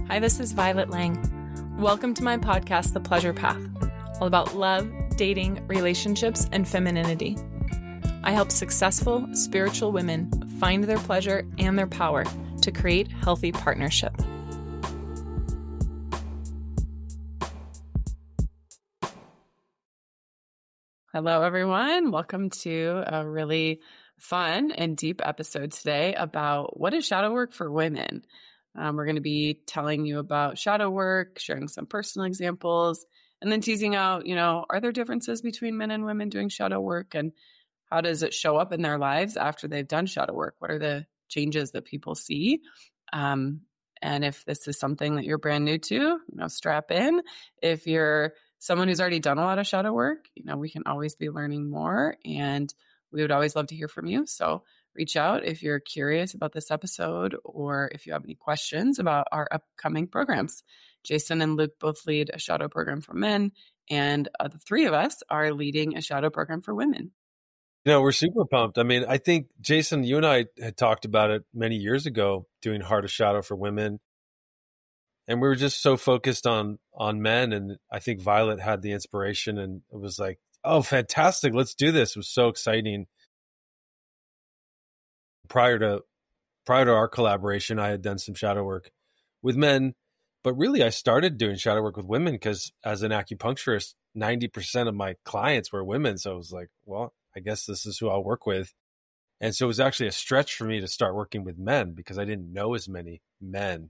Hi, this is Violet Lang. Welcome to my podcast, The Pleasure Path, all about love, dating, relationships, and femininity. I help successful, spiritual women find their pleasure and their power to create healthy partnership. Hello, everyone. Welcome to a really fun and deep episode today about what is shadow work for women. We're going to be telling you about shadow work, sharing some personal examples, and then teasing out, are there differences between men and women doing shadow work, and how does it show up in their lives after they've done shadow work? What are the changes that people see? And if this is something that you're brand new to, strap in. If you're someone who's already done a lot of shadow work, we can always be learning more, and we would always love to hear from you. So reach out if you're curious about this episode or if you have any questions about our upcoming programs. Jason and Luke both lead a shadow program for men, and the three of us are leading a shadow program for women. We're super pumped. I mean, I think, Jason, you and I had talked about it many years ago, doing Heart of Shadow for women. And we were just so focused on men. And I think Violet had the inspiration and it was like, oh, fantastic. Let's do this. It was so exciting. Prior to our collaboration, I had done some shadow work with men, but really I started doing shadow work with women because as an acupuncturist, 90% of my clients were women. So I was like, well, I guess this is who I'll work with. And so it was actually a stretch for me to start working with men because I didn't know as many men.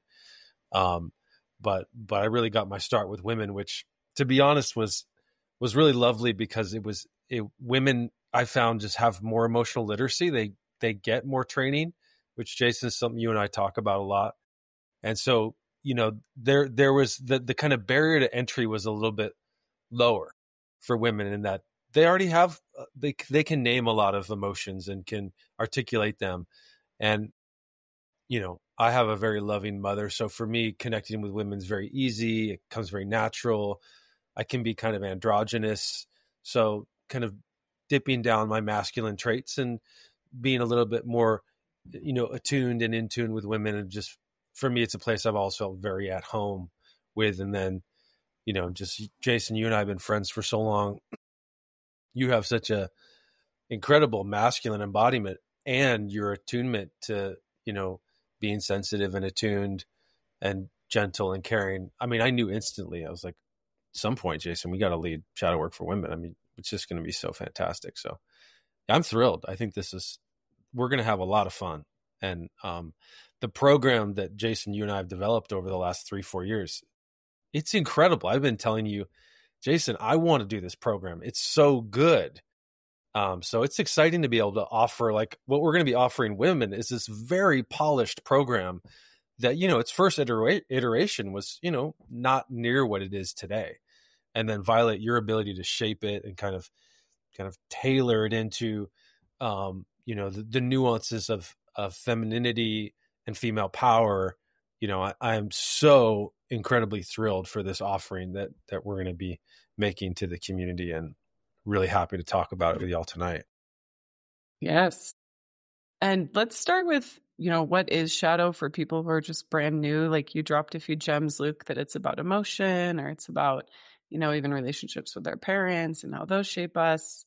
But I really got my start with women, which, to be honest, was really lovely because women I found just have more emotional literacy. They get more training, which, Jason, is something you and I talk about a lot. And so, there was the kind of barrier to entry was a little bit lower for women in that they already have, they can name a lot of emotions and can articulate them. And, I have a very loving mother. So for me, connecting with women is very easy. It comes very natural. I can be kind of androgynous. So kind of dipping down my masculine traits and being a little bit more, attuned and in tune with women. And just for me, it's a place I've always felt very at home with. And then, just Jason, you and I have been friends for so long. You have such a incredible masculine embodiment and your attunement to, being sensitive and attuned and gentle and caring. I mean, I knew instantly. I was like, at some point, Jason, we got to lead shadow work for women. I mean, it's just going to be so fantastic. So I'm thrilled. I think we're going to have a lot of fun. And the program that Jason, you and I have developed over the last 3-4 years, it's incredible. I've been telling you, Jason, I want to do this program. It's so good. So it's exciting to be able to offer, like what we're going to be offering women is this very polished program that, its first iteration was, not near what it is today. And then Violet, your ability to shape it and kind of tailor it into, the nuances of femininity and female power. I am so incredibly thrilled for this offering that we're going to be making to the community, and really happy to talk about it with y'all tonight. Yes. And let's start with, what is shadow for people who are just brand new? Like you dropped a few gems, Luke, that it's about emotion, or it's about, even relationships with their parents and how those shape us.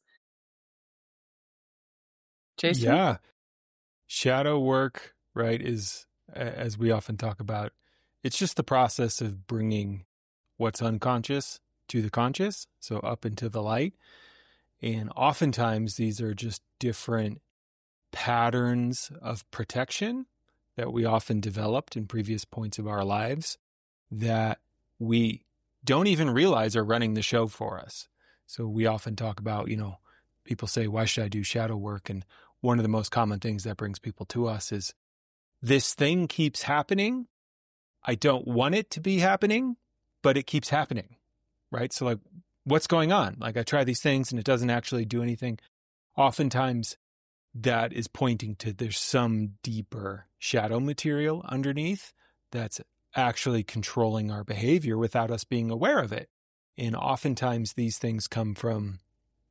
Jason? Yeah. Shadow work, right, is, as we often talk about, it's just the process of bringing what's unconscious to the conscious, so up into the light. And oftentimes these are just different patterns of protection that we often developed in previous points of our lives that we don't even realize are running the show for us. So we often talk about, people say, why should I do shadow work? And one of the most common things that brings people to us is, this thing keeps happening. I don't want it to be happening, but it keeps happening, right? So like, what's going on? Like I try these things and it doesn't actually do anything. Oftentimes that is pointing to there's some deeper shadow material underneath that's actually controlling our behavior without us being aware of it. And oftentimes these things come from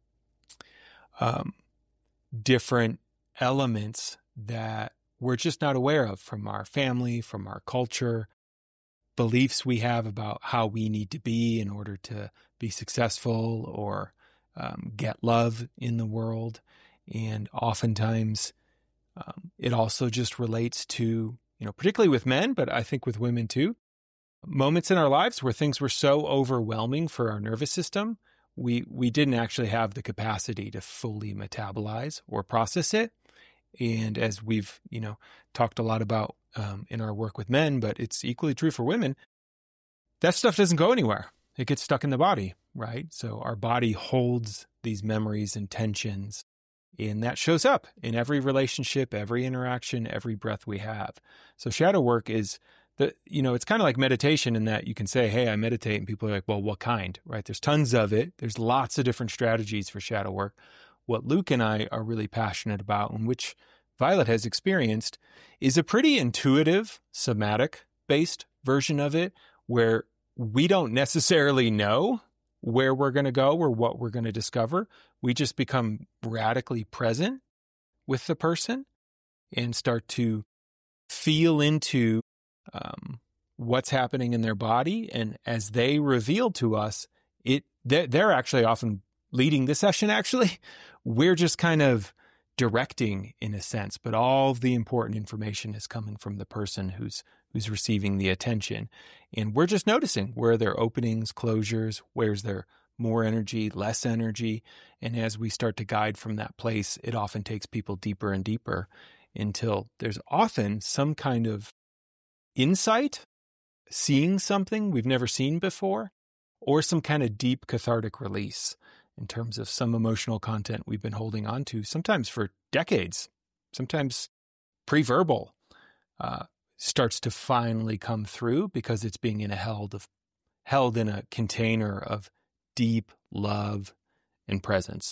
different elements that we're just not aware of from our family, from our culture, beliefs we have about how we need to be in order to be successful or get love in the world. And oftentimes it also just relates to, particularly with men, but I think with women too, moments in our lives where things were so overwhelming for our nervous system, we didn't actually have the capacity to fully metabolize or process it. And as we've, talked a lot about in our work with men, but it's equally true for women, that stuff doesn't go anywhere. It gets stuck in the body, right? So our body holds these memories and tensions, and that shows up in every relationship, every interaction, every breath we have. So shadow work is it's kind of like meditation in that you can say, hey, I meditate, and people are like, well, what kind, right? There's tons of it. There's lots of different strategies for shadow work. What Luke and I are really passionate about, and which Violet has experienced, is a pretty intuitive, somatic-based version of it, where we don't necessarily know where we're going to go or what we're going to discover. We just become radically present with the person and start to feel into what's happening in their body. And as they reveal to us, they're actually often leading the session, actually. We're just kind of directing in a sense, but all of the important information is coming from the person who's receiving the attention. And we're just noticing where there are openings, closures, where's there more energy, less energy. And as we start to guide from that place, it often takes people deeper and deeper until there's often some kind of insight, seeing something we've never seen before, or some kind of deep cathartic release in terms of some emotional content we've been holding on to, sometimes for decades, sometimes pre-verbal, starts to finally come through because it's being held in a container of deep love and presence.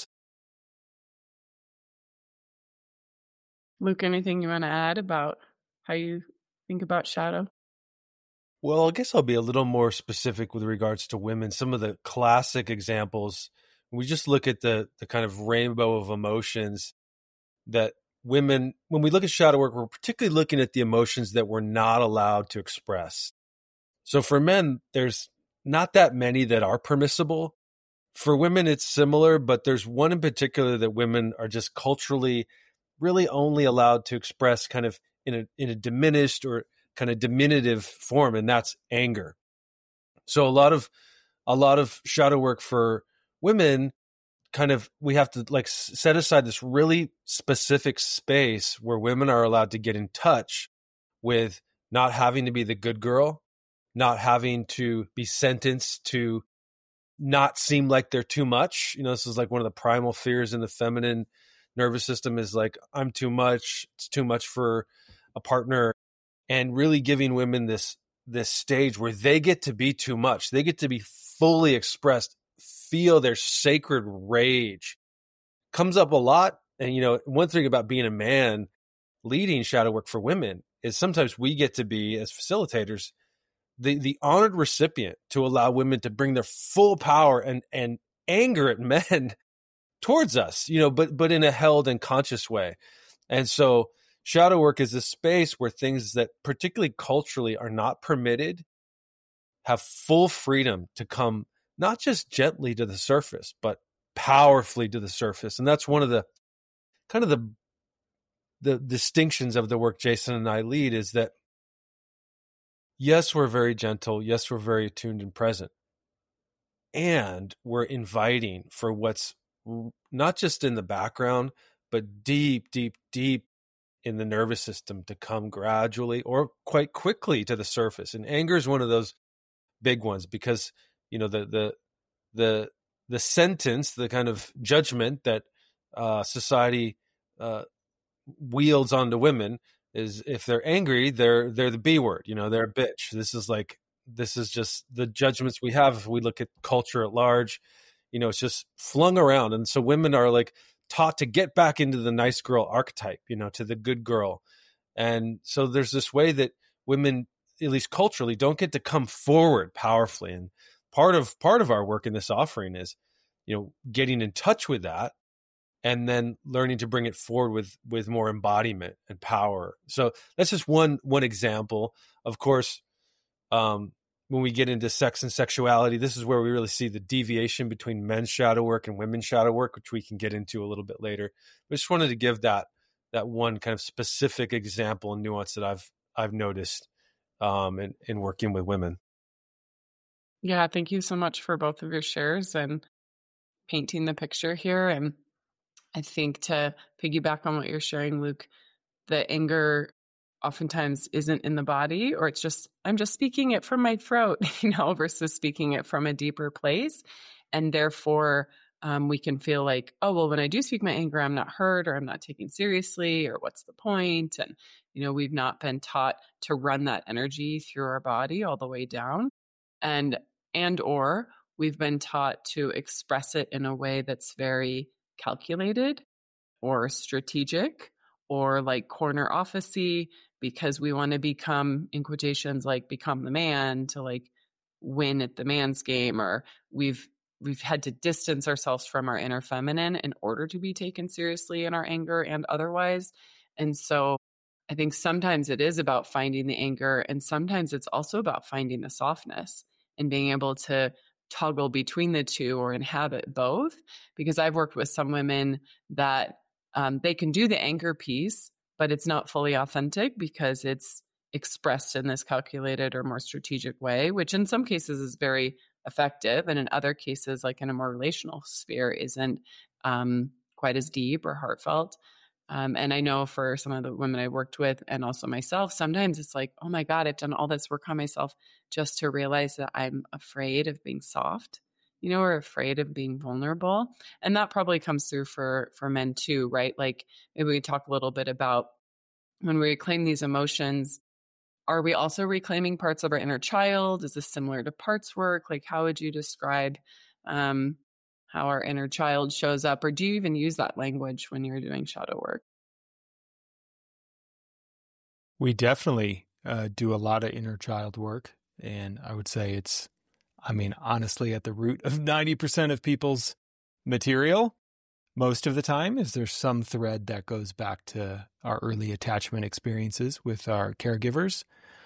Luke, anything you want to add about how you think about shadow? Well, I guess I'll be a little more specific with regards to women. Some of the classic examples, we just look at the kind of rainbow of emotions that women, when we look at shadow work, we're particularly looking at the emotions that we're not allowed to express. So for men, there's not that many that are permissible. For women, it's similar, but there's one in particular that women are just culturally really only allowed to express kind of in a diminished or kind of diminutive form, and that's anger. So a lot of shadow work for women, kind of, we have to like set aside this really specific space where women are allowed to get in touch with not having to be the good girl, not having to be sentenced to not seem like they're too much. This is like one of the primal fears in the feminine nervous system, is like, I'm too much. It's too much for a partner. And really giving women this stage where they get to be too much. They get to be fully expressed, feel their sacred rage. Comes up a lot. And, one thing about being a man leading shadow work for women is sometimes we get to be, as facilitators, the honored recipient to allow women to bring their full power and anger at men towards us, but in a held and conscious way. And so shadow work is a space where things that particularly culturally are not permitted have full freedom to come, not just gently to the surface, but powerfully to the surface. And that's one of the kind of the distinctions of the work Jason and I lead, is that yes, we're very gentle. Yes, we're very attuned and present. And we're inviting for what's not just in the background, but deep, deep, deep in the nervous system to come gradually or quite quickly to the surface. And anger is one of those big ones because, the sentence, the kind of judgment that society wields onto women is, if they're angry, they're the B word, they're a bitch. This is just the judgments we have. If we look at culture at large, it's just flung around. And so women are like taught to get back into the nice girl archetype, to the good girl. And so there's this way that women, at least culturally, don't get to come forward powerfully. And part of our work in this offering is, getting in touch with that and then learning to bring it forward with more embodiment and power. So that's just one example. Of course, when we get into sex and sexuality, this is where we really see the deviation between men's shadow work and women's shadow work, which we can get into a little bit later. I just wanted to give that one kind of specific example and nuance that I've noticed in working with women. Yeah, thank you so much for both of your shares and painting the picture here. And I think to piggyback on what you're sharing, Luke, the anger oftentimes isn't in the body, or it's just, I'm just speaking it from my throat, versus speaking it from a deeper place. And therefore, we can feel like, oh, well, when I do speak my anger, I'm not heard, or I'm not taken seriously, or what's the point? And, we've not been taught to run that energy through our body all the way down. Or we've been taught to express it in a way that's very calculated or strategic or like corner office-y, because we want to become, in quotations, like become the man to like win at the man's game, or we've had to distance ourselves from our inner feminine in order to be taken seriously in our anger and otherwise. And so I think sometimes it is about finding the anger, and sometimes it's also about finding the softness and being able to toggle between the two or inhabit both. Because I've worked with some women that they can do the anger piece, but it's not fully authentic because it's expressed in this calculated or more strategic way, which in some cases is very effective. And in other cases, like in a more relational sphere, isn't quite as deep or heartfelt. And I know for some of the women I worked with, and also myself, sometimes it's like, oh my God, I've done all this work on myself just to realize that I'm afraid of being soft, or afraid of being vulnerable. And that probably comes through for men too, right? Like maybe we talk a little bit about when we reclaim these emotions, are we also reclaiming parts of our inner child? Is this similar to parts work? Like how would you describe how our inner child shows up? Or do you even use that language when you're doing shadow work? We definitely do a lot of inner child work. And I would say it's, honestly, at the root of 90% of people's material, most of the time, is there's some thread that goes back to our early attachment experiences with our caregivers.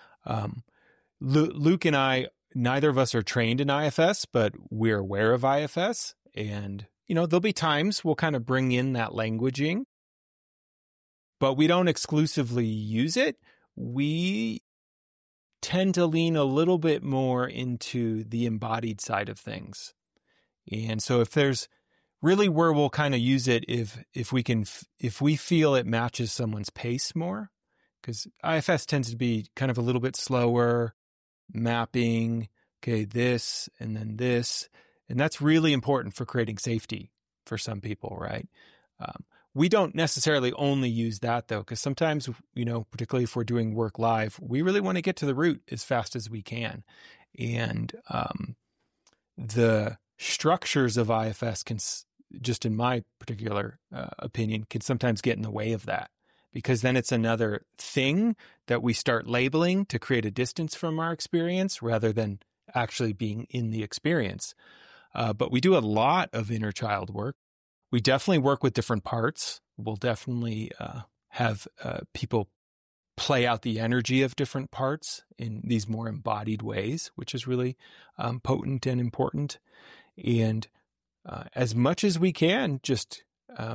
Luke and I, neither of us are trained in IFS, but we're aware of IFS. And, there'll be times we'll kind of bring in that languaging, but we don't exclusively use it. We tend to lean a little bit more into the embodied side of things. And so if there's really where we'll kind of use it, if we feel it matches someone's pace more, because IFS tends to be kind of a little bit slower, mapping, okay, this and then this. And that's really important for creating safety for some people, right? We don't necessarily only use that though, because sometimes, particularly if we're doing work live, we really want to get to the root as fast as we can. And the structures of IFS can, just in my particular opinion, can sometimes get in the way of that, because then it's another thing that we start labeling to create a distance from our experience rather than actually being in the experience. But we do a lot of inner child work. We definitely work with different parts. We'll definitely have people play out the energy of different parts in these more embodied ways, which is really potent and important. And as much as we can, just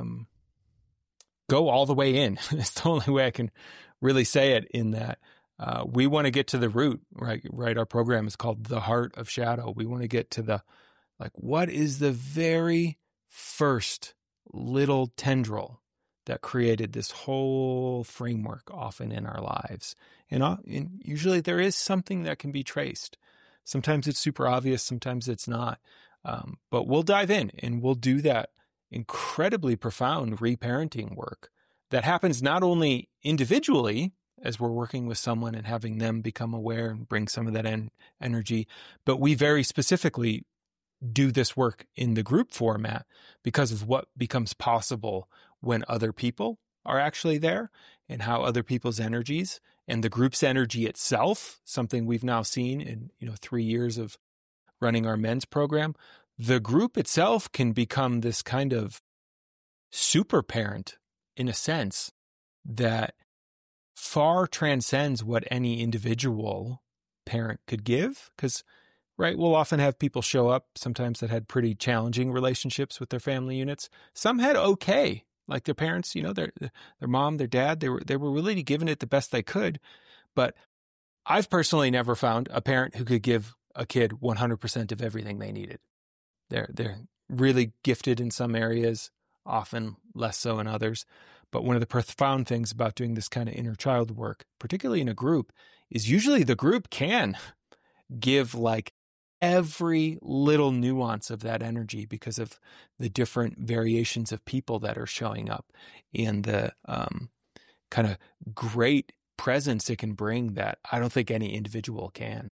go all the way in. It's the only way I can really say it, in that we want to get to the root, right? Our program is called The Heart of Shadow. We want to get to what is the very first little tendril that created this whole framework often in our lives. And usually there is something that can be traced. Sometimes it's super obvious, sometimes it's not. But we'll dive in and we'll do that incredibly profound reparenting work that happens not only individually as we're working with someone and having them become aware and bring some of that energy, but we very specifically do this work in the group format because of what becomes possible when other people are actually there, and how other people's energies and the group's energy itself, something we've now seen in 3 years of running our men's program, the group itself can become this kind of super parent in a sense that far transcends what any individual parent could give. Because, right, we'll often have people show up sometimes that had pretty challenging relationships with their family units. Some had okay, like their parents, their mom, their dad, they were really giving it the best they could. But I've personally never found a parent who could give a kid 100% of everything they needed. They're really gifted in some areas, often less so in others. But one of the profound things about doing this kind of inner child work, particularly in a group, is usually the group can give like every little nuance of that energy because of the different variations of people that are showing up and the kind of great presence it can bring that I don't think any individual can.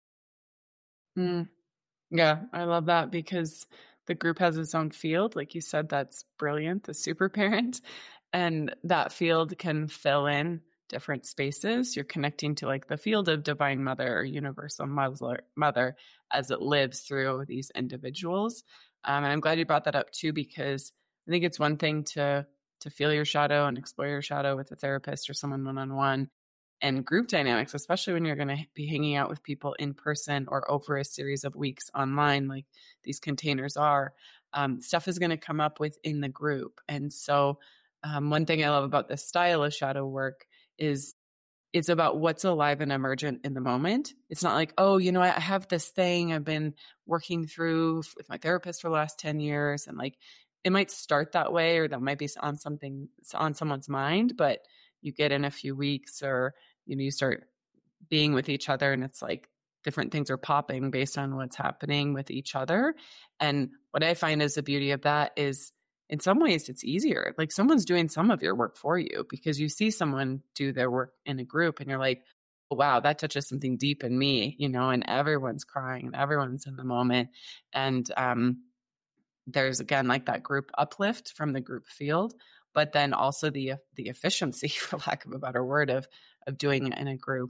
Yeah, I love that because the group has its own field. Like you said, that's brilliant, the super parent. And that field can fill in different spaces. You're connecting to like the field of Divine Mother or Universal Mother as it lives through these individuals. And I'm glad you brought that up too, because I think it's one thing to feel your shadow and explore your shadow with a therapist or someone one-on-one. And group dynamics, especially when you're going to be hanging out with people in person or over a series of weeks online, like these containers are, stuff is going to come up within the group. And so one thing I love about this style of shadow work is it's about what's alive and emergent in the moment. It's not like, oh, I have this thing I've been working through with my therapist for the last 10 years. And like, it might start that way, or that might be on someone's mind, but you get in a few weeks or, you start being with each other and it's like different things are popping based on what's happening with each other. And what I find is the beauty of that is in some ways it's easier. Like someone's doing some of your work for you because you see someone do their work in a group and you're like, oh, wow, that touches something deep in me, and everyone's crying and everyone's in the moment. And there's again, like that group uplift from the group field, but then also the efficiency, for lack of a better word, of doing it in a group.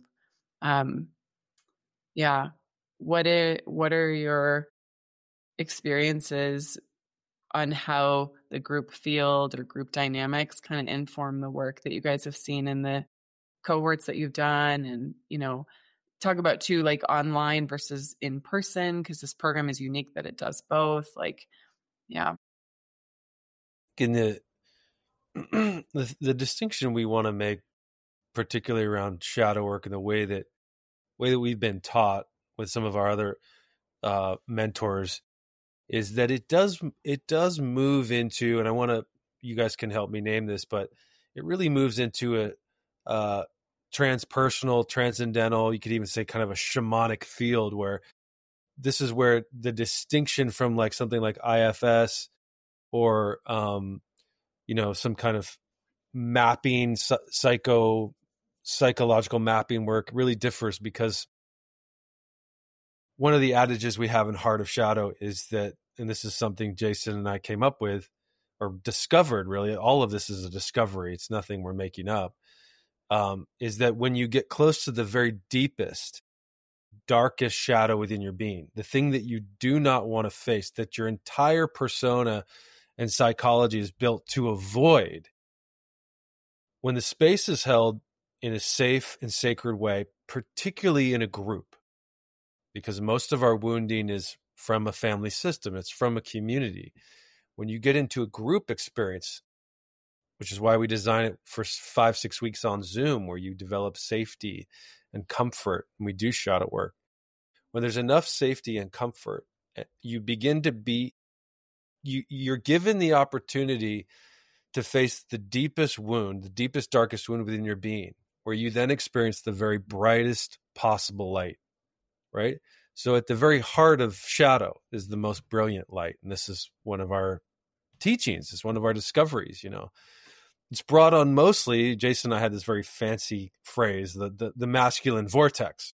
Yeah. What are your experiences on how the group field or group dynamics kind of inform the work that you guys have seen in the cohorts that you've done? And, talk about too, like online versus in person, because this program is unique that it does both. Like, yeah. In the distinction we want to make, particularly around shadow work and the way that we've been taught with some of our other mentors, is that it does move into, and you guys can help me name this, but it really moves into a transpersonal, transcendental, you could even say kind of a shamanic field, where this is where the distinction from like something like IFS or some kind of mapping, psychological mapping work really differs, because one of the adages we have in Heart of Shadow is that, and this is something Jason and I came up with or discovered, really, all of this is a discovery, it's nothing we're making up, is that when you get close to the very deepest, darkest shadow within your being, the thing that you do not want to face, that your entire persona and psychology is built to avoid, when the space is held in a safe and sacred way, particularly in a group, because most of our wounding is from a family system, it's from a community. When you get into a group experience, which is why we design it for 5-6 weeks on Zoom, where you develop safety and comfort, and we do shadow work. When there's enough safety and comfort, you begin to be, you're given the opportunity to face the deepest wound, the deepest, darkest wound within your being, where you then experience the very brightest possible light, right? So at the very heart of shadow is the most brilliant light. And this is one of our teachings. It's one of our discoveries, It's brought on mostly, Jason and I had this very fancy phrase, the masculine vortex.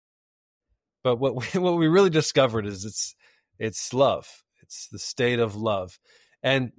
But what we really discovered is it's love. It's the state of love. And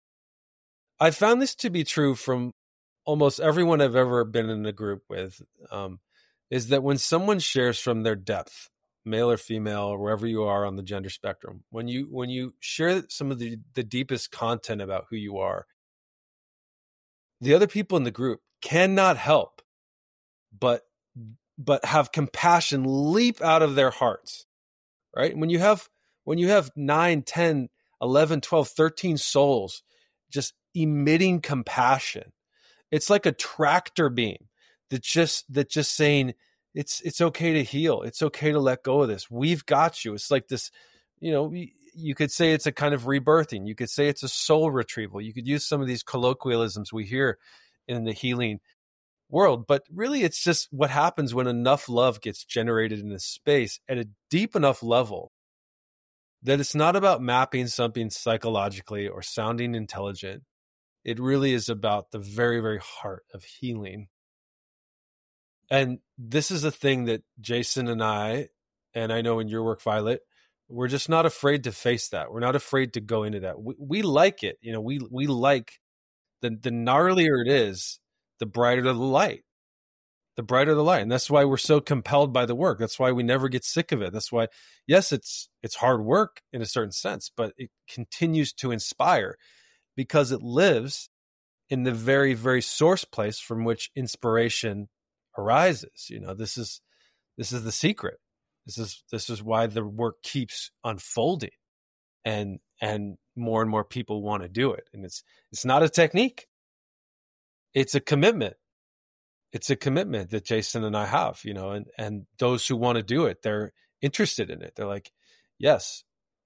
I found this to be true from almost everyone I've ever been in a group with, is that when someone shares from their depth, male or female, or wherever you are on the gender spectrum, when you share some of the deepest content about who you are, the other people in the group cannot help but but have compassion leap out of their hearts, right? When you have 9, 10, 11, 12, 13 souls just emitting compassion, it's like a tractor beam that just saying it's okay to heal. It's okay to let go of this. We've got you. It's like this, you could say it's a kind of rebirthing. You could say it's a soul retrieval. You could use some of these colloquialisms we hear in the healing world, but really it's just what happens when enough love gets generated in this space at a deep enough level that it's not about mapping something psychologically or sounding intelligent. It really is about the very, very heart of healing. And this is a thing that Jason and I know in your work, Violet, we're just not afraid to face that. We're not afraid to go into that. We like it. We like the gnarlier it is, the brighter the light. The brighter the light. And that's why we're so compelled by the work. That's why we never get sick of it. That's why, yes, it's hard work in a certain sense, but it continues to inspire because it lives in the very, very source place from which inspiration arises. This is the secret. This is why the work keeps unfolding, and more people want to do it. And it's not a technique. It's a commitment. It's a commitment that Jason and I have, and those who want to do it, they're interested in it. They're like, yes,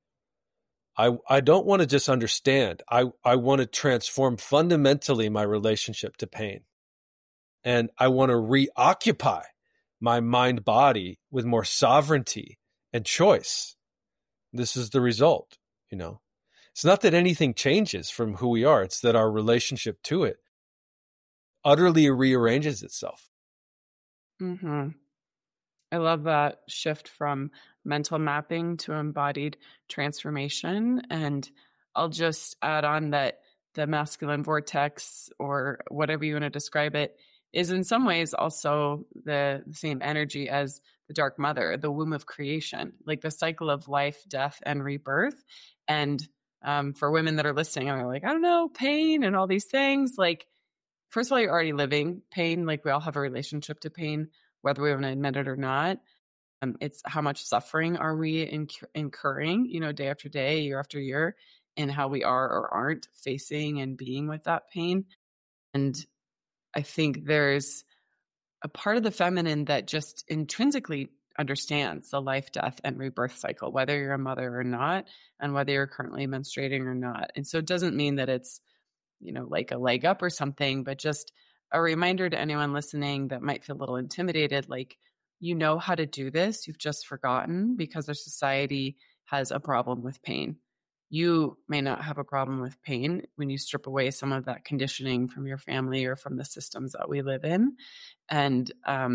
I don't want to just understand. I want to transform fundamentally my relationship to pain. And I want to reoccupy my mind body with more sovereignty and choice. This is the result, It's not that anything changes from who we are. It's that our relationship to it utterly rearranges itself. Mm-hmm. I love that shift from mental mapping to embodied transformation. And I'll just add on that the masculine vortex, or whatever you want to describe it, is in some ways also the same energy as the dark mother, the womb of creation, like the cycle of life, death, and rebirth. And for women that are listening, are like, I don't know, pain and all these things. Like, first of all, you're already living pain. Like, we all have a relationship to pain, whether we want to admit it or not. It's how much suffering are we incurring, day after day, year after year, and how we are or aren't facing and being with that pain. And I think there's a part of the feminine that just intrinsically understands the life, death, and rebirth cycle, whether you're a mother or not, and whether you're currently menstruating or not. And so it doesn't mean that it's, like a leg up or something, but just a reminder to anyone listening that might feel a little intimidated, like, how to do this. You've just forgotten because our society has a problem with pain. You may not have a problem with pain when you strip away some of that conditioning from your family or from the systems that we live in. And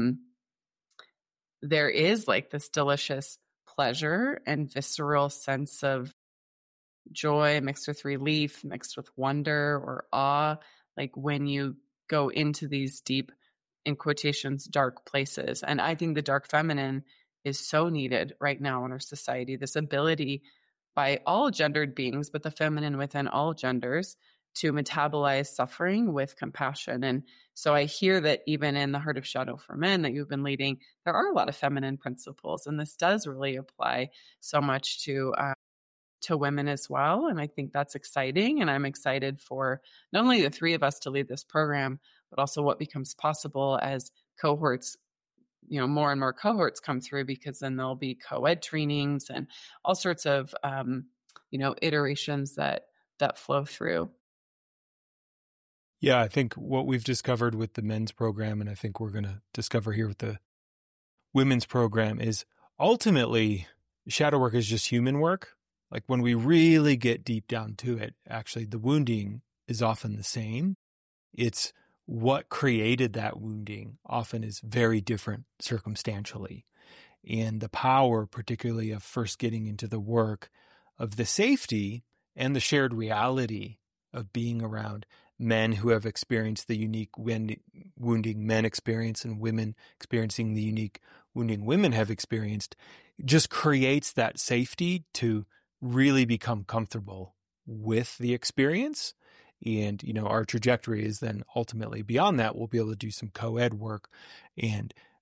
there is like this delicious pleasure and visceral sense of joy mixed with relief, mixed with wonder or awe, like when you go into these deep, in quotations, dark places. And I think the dark feminine is so needed right now in our society, this ability by all gendered beings, but the feminine within all genders, to metabolize suffering with compassion. And so I hear that even in the Heart of Shadow for Men that you've been leading, there are a lot of feminine principles, and this does really apply so much to women as well. And I think that's exciting. And I'm excited for not only the three of us to lead this program, but also what becomes possible as cohorts, more and more cohorts come through, because then there'll be co-ed trainings and all sorts of, iterations that flow through. Yeah, I think what we've discovered with the men's program, and I think we're going to discover here with the women's program, is ultimately shadow work is just human work. Like, when we really get deep down to it, actually the wounding is often the same. It's what created that wounding often is very different circumstantially. And the power, particularly of first getting into the work of the safety and the shared reality of being around men who have experienced the unique wounding men experience and women experiencing the unique wounding women have experienced, just creates that safety to really become comfortable with the experience. And, our trajectory is then ultimately beyond that, we'll be able to do some co-ed work and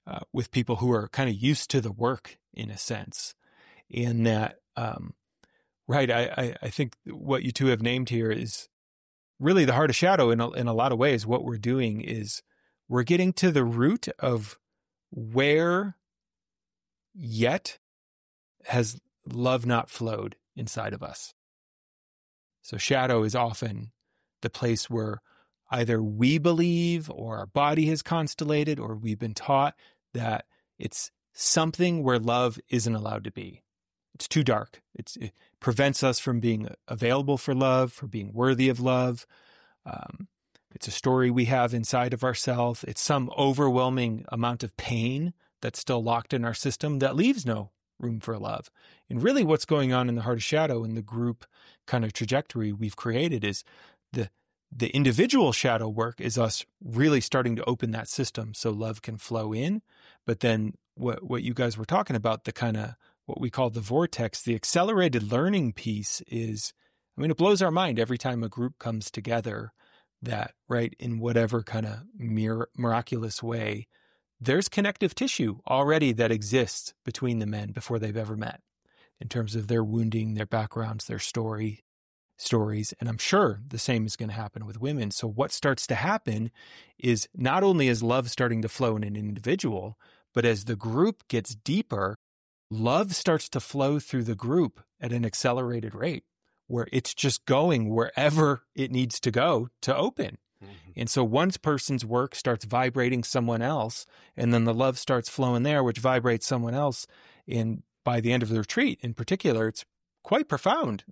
with people who are kind of used to the work in a sense. And that, right, I think what you two have named here is really the heart of shadow. In a lot of ways, what we're doing is we're getting to the root of where yet has love not flowed inside of us. So shadow is often the place where either we believe or our body has constellated or we've been taught that it's something where love isn't allowed to be. It's too dark. It prevents us from being available for love, for being worthy of love. It's a story we have inside of ourselves. It's some overwhelming amount of pain that's still locked in our system that leaves no room for love. And really what's going on in the heart of shadow in the group kind of trajectory we've created is the individual shadow work is us really starting to open that system so love can flow in. But then what you guys were talking about, the kind of what we call the vortex, the accelerated learning piece is, I mean, it blows our mind every time a group comes together that, right, in whatever kind of miraculous way, there's connective tissue already that exists between the men before they've ever met in terms of their wounding, their backgrounds, their stories. And I'm sure the same is going to happen with women. So what starts to happen is not only is love starting to flow in an individual, but as the group gets deeper, love starts to flow through the group at an accelerated rate where it's just going wherever it needs to go to open. Mm-hmm. And so one person's work starts vibrating someone else, and then the love starts flowing there, which vibrates someone else. And by the end of the retreat in particular, it's quite profound,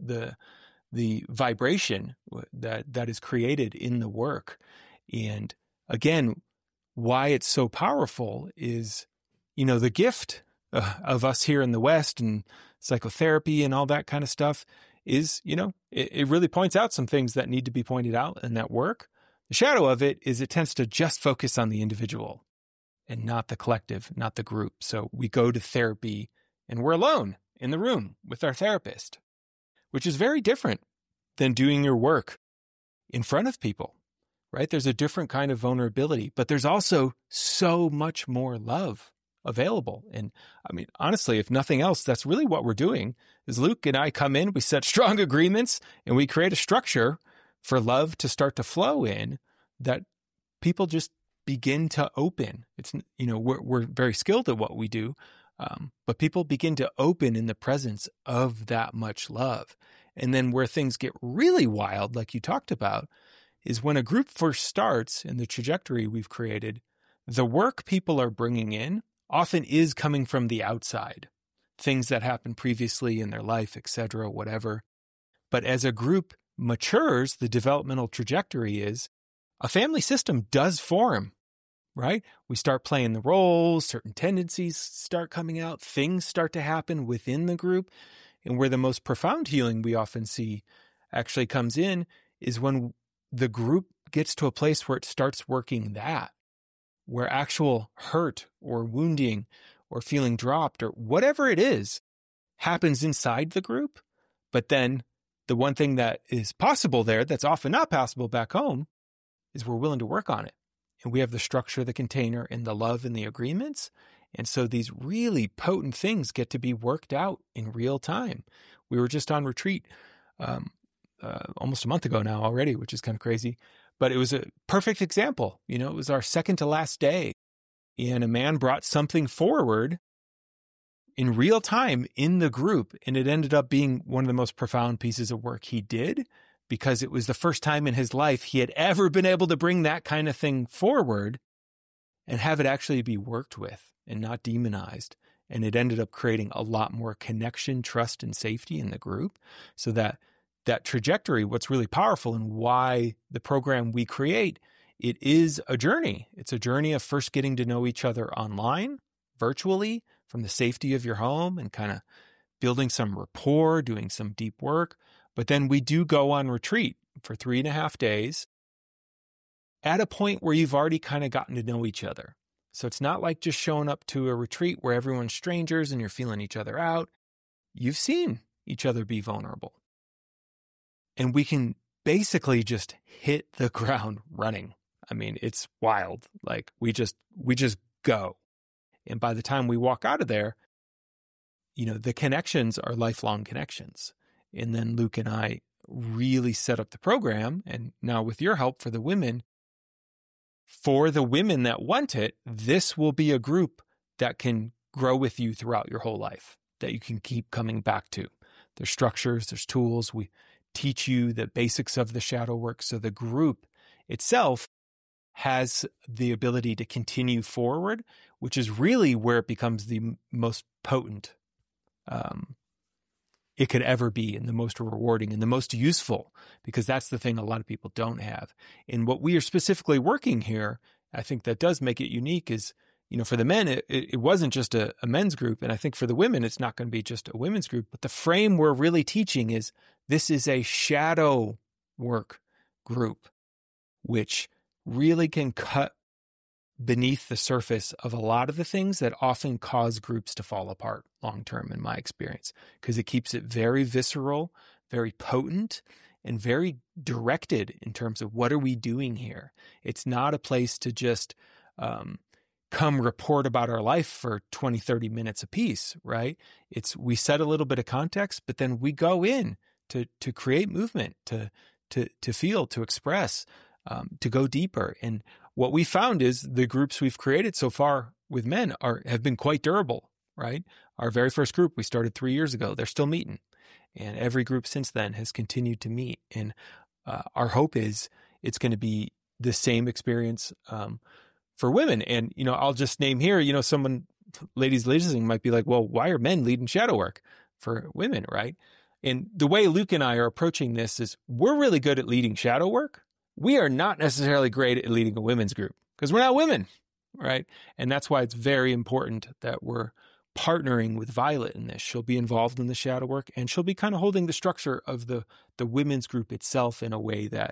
the vibration that is created in the work. And again, why it's so powerful is, the gift of us here in the West and psychotherapy and all that kind of stuff is, it really points out some things that need to be pointed out in that work. The shadow of it is it tends to just focus on the individual and not the collective, not the group. So we go to therapy and we're alone in the room with our therapist, which is very different than doing your work in front of people, right? There's a different kind of vulnerability, but there's also so much more love available. And I mean, honestly, if nothing else, that's really what we're doing is Luke and I come in, we set strong agreements, and we create a structure for love to start to flow in that people just begin to open. It's, we're very skilled at what we do, but people begin to open in the presence of that much love. And then where things get really wild, like you talked about, is when a group first starts in the trajectory we've created, the work people are bringing in often is coming from the outside, things that happened previously in their life, etc., whatever. But as a group matures, the developmental trajectory is a family system does form, right? We start playing the roles, certain tendencies start coming out, things start to happen within the group. And where the most profound healing we often see actually comes in is when the group gets to a place where it starts working that, where actual hurt or wounding or feeling dropped or whatever it is happens inside the group. But then the one thing that is possible there that's often not possible back home is we're willing to work on it. And we have the structure, the container, and the love and the agreements. And so these really potent things get to be worked out in real time. We were just on retreat almost a month ago now already, which is kind of crazy. But it was a perfect example. It was our second to last day. And a man brought something forward in real time in the group. And it ended up being one of the most profound pieces of work he did, because it was the first time in his life he had ever been able to bring that kind of thing forward and have it actually be worked with and not demonized. And it ended up creating a lot more connection, trust, and safety in the group, so that trajectory, what's really powerful and why the program we create, it is a journey. It's a journey of first getting to know each other online, virtually, from the safety of your home and kind of building some rapport, doing some deep work. But then we do go on retreat for 3.5 days at a point where you've already kind of gotten to know each other. So it's not like just showing up to a retreat where everyone's strangers and you're feeling each other out. You've seen each other be vulnerable. And we can basically just hit the ground running. I mean, it's wild. Like we just go. And by the time we walk out of there, the connections are lifelong connections. And then Luke and I really set up the program. And now with your help for the women that want it, this will be a group that can grow with you throughout your whole life, that you can keep coming back to. There's structures, there's tools. We teach you the basics of the shadow work. So the group itself has the ability to continue forward, which is really where it becomes the most potent it could ever be, and the most rewarding and the most useful, because that's the thing a lot of people don't have. And what we are specifically working here, I think that does make it unique is, for the men, it wasn't just a men's group. And I think for the women, it's not going to be just a women's group. But the frame we're really teaching is this is a shadow work group, which really can cut beneath the surface of a lot of the things that often cause groups to fall apart long-term, in my experience, because it keeps it very visceral, very potent, and very directed in terms of what are we doing here. It's not a place to just come report about our life for 20, 30 minutes apiece, right? We set a little bit of context, but then we go in to create movement, to feel, to express, to go deeper. And what we found is the groups we've created so far with men have been quite durable, right? Our very first group we started 3 years ago, they're still meeting. And every group since then has continued to meet. And our hope is it's going to be the same experience for women. And, I'll just name here, someone, ladies listening might be like, well, why are men leading shadow work for women, right? And the way Luke and I are approaching this is we're really good at leading shadow work. We are not necessarily great at leading a women's group because we're not women, right? And that's why it's very important that we're partnering with Violet in this. She'll be involved in the shadow work, and she'll be kind of holding the structure of the women's group itself in a way that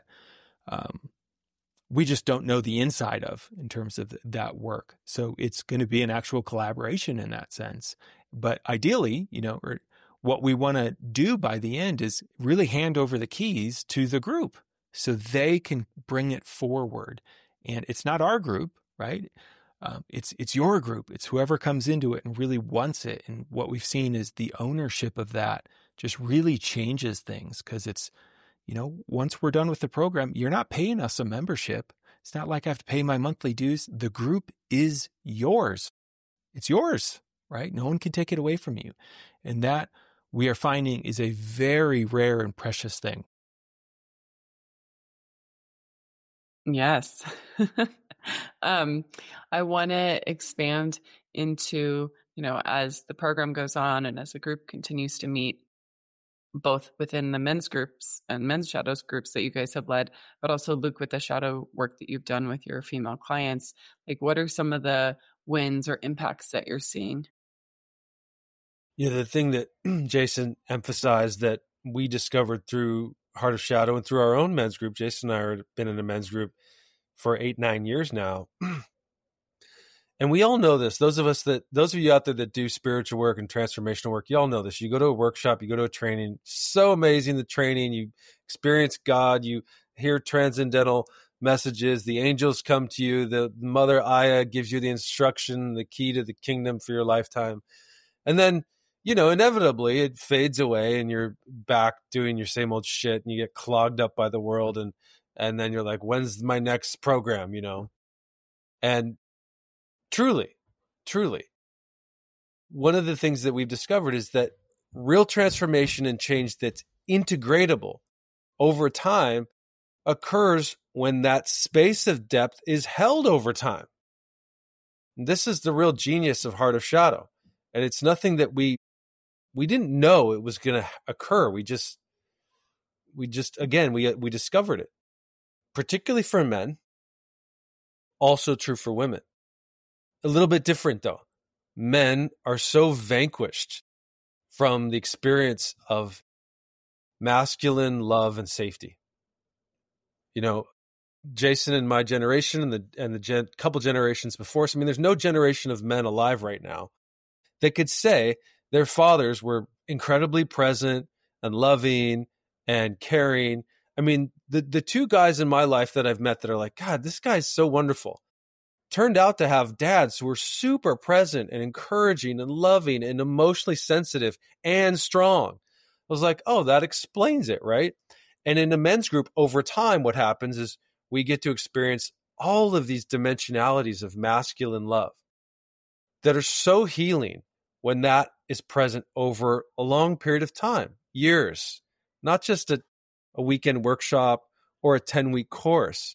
we just don't know the inside of in terms of that work. So it's going to be an actual collaboration in that sense. But ideally, what we want to do by the end is really hand over the keys to the group so they can bring it forward. And it's not our group, right? It's your group. It's whoever comes into it and really wants it. And what we've seen is the ownership of that just really changes things, because it's, once we're done with the program, you're not paying us a membership. It's not like I have to pay my monthly dues. The group is yours. It's yours, right? No one can take it away from you. And that we are finding is a very rare and precious thing. Yes. I want to expand into, as the program goes on and as the group continues to meet, both within the men's groups and men's shadows groups that you guys have led, but also Luke, with the shadow work that you've done with your female clients, like what are some of the wins or impacts that you're seeing? Yeah, the thing that Jason emphasized that we discovered through Heart of Shadow and through our own men's group, Jason and I have been in a men's group for 8-9 years now. And we all know this. Those of you out there that do spiritual work and transformational work, you all know this. You go to a workshop, you go to a training, so amazing, the training, you experience God, you hear transcendental messages, the angels come to you, the Mother Aya gives you the instruction, the key to the kingdom for your lifetime. And then, inevitably it fades away and you're back doing your same old shit and you get clogged up by the world. And then you're like, when's my next program, And truly, one of the things that we've discovered is that real transformation and change that's integratable over time occurs when that space of depth is held over time. And this is the real genius of Heart of Shadow. And it's nothing that we didn't know it was going to occur. We discovered it, particularly for men, also true for women. A little bit different though. Men are so vanquished from the experience of masculine love and safety. Jason and my generation and the couple generations before us, there's no generation of men alive right now that could say their fathers were incredibly present and loving and caring. The two guys in my life that I've met that are like, God, this guy's so wonderful. turned out to have dads who were super present and encouraging and loving and emotionally sensitive and strong. I was like, oh, that explains it, right? And in the men's group, over time, what happens is we get to experience all of these dimensionalities of masculine love that are so healing when that is present over a long period of time, years, not just a weekend workshop or a 10-week course.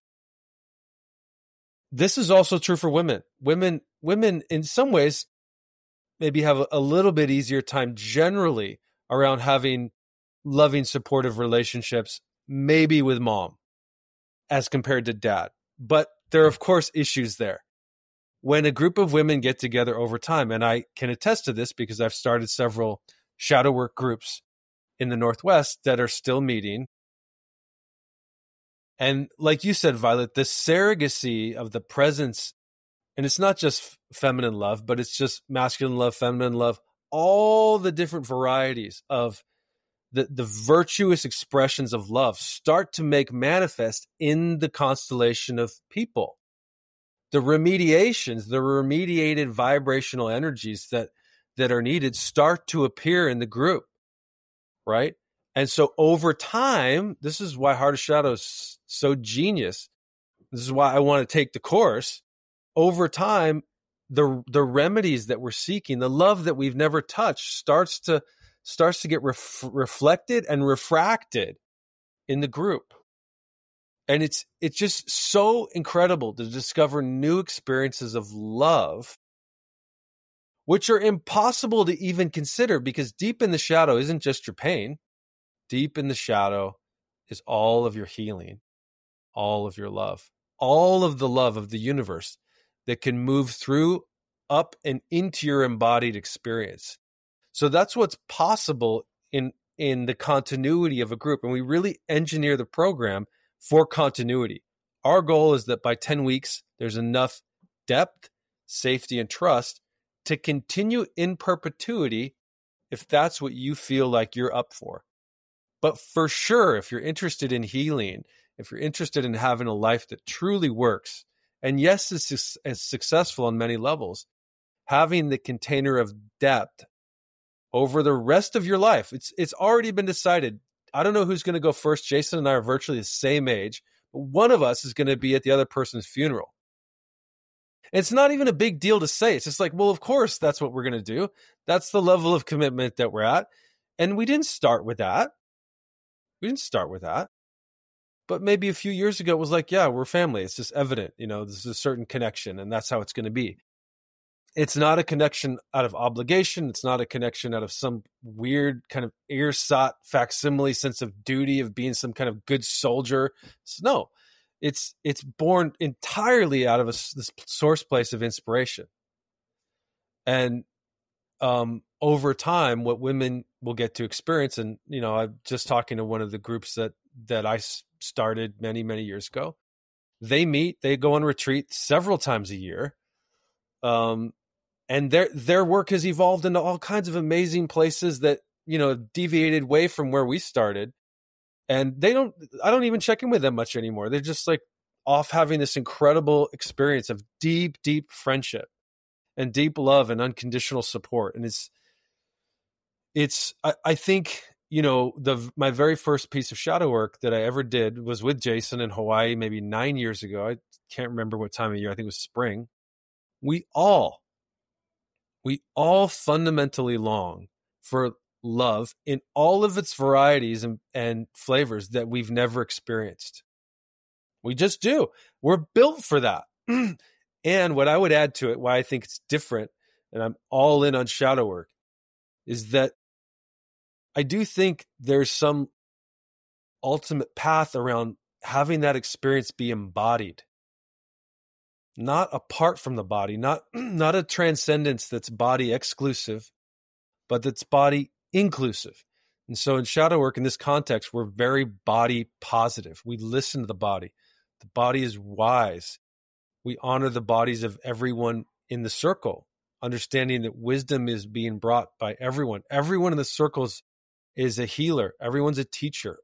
This is also true for women. Women in some ways maybe have a little bit easier time generally around having loving, supportive relationships, maybe with mom as compared to dad. But there are, of course, issues there. When a group of women get together over time, and I can attest to this because I've started several shadow work groups in the Northwest that are still meeting. And like you said, Violet, the surrogacy of the presence, and it's not just feminine love, but it's just masculine love, feminine love, all the different varieties of the virtuous expressions of love start to make manifest in the constellation of people. The remediations, the remediated vibrational energies that are needed start to appear in the group, right? And so over time, this is why Heart of Shadow is so genius. This is why I want to take the course. Over time, the remedies that we're seeking, the love that we've never touched starts to get reflected and refracted in the group. And it's just so incredible to discover new experiences of love, which are impossible to even consider because deep in the shadow isn't just your pain. Deep in the shadow is all of your healing, all of your love, all of the love of the universe that can move through, up, and into your embodied experience. So that's what's possible in the continuity of a group. And we really engineer the program for continuity. Our goal is that by 10 weeks, there's enough depth, safety, and trust to continue in perpetuity if that's what you feel like you're up for. But for sure, if you're interested in healing, if you're interested in having a life that truly works, and yes, is successful on many levels, having the container of depth over the rest of your life, it's already been decided. I don't know who's going to go first. Jason and I are virtually the same age, but one of us is going to be at the other person's funeral. It's not even a big deal to say. It's just like, well, of course, that's what we're going to do. That's the level of commitment that we're at. And we didn't start with that. But maybe a few years ago, it was like, yeah, we're family. It's just evident, there's a certain connection, and that's how it's going to be. It's not a connection out of obligation. It's not a connection out of some weird kind of ersatz facsimile sense of duty of being some kind of good soldier. No, it's born entirely out of this source place of inspiration. And over time, what women will get to experience, and I'm just talking to one of the groups that I started many, many years ago. They go on retreat several times a year. And their work has evolved into all kinds of amazing places that, deviated way from where we started. And I don't even check in with them much anymore. They're just like off having this incredible experience of deep, deep friendship and deep love and unconditional support. And I think, my very first piece of shadow work that I ever did was with Jason in Hawaii, maybe 9 years ago. I can't remember what time of year. I think it was spring. We all fundamentally long for love in all of its varieties and flavors that we've never experienced. We just do. We're built for that. And what I would add to it, why I think it's different, and I'm all in on shadow work, is that I do think there's some ultimate path around having that experience be embodied. Not apart from the body, not a transcendence that's body exclusive, but that's body inclusive. And so in shadow work, in this context, we're very body positive. We listen to the body. The body is wise. We honor the bodies of everyone in the circle, understanding that wisdom is being brought by everyone. Everyone in the circles is a healer. Everyone's a teacher.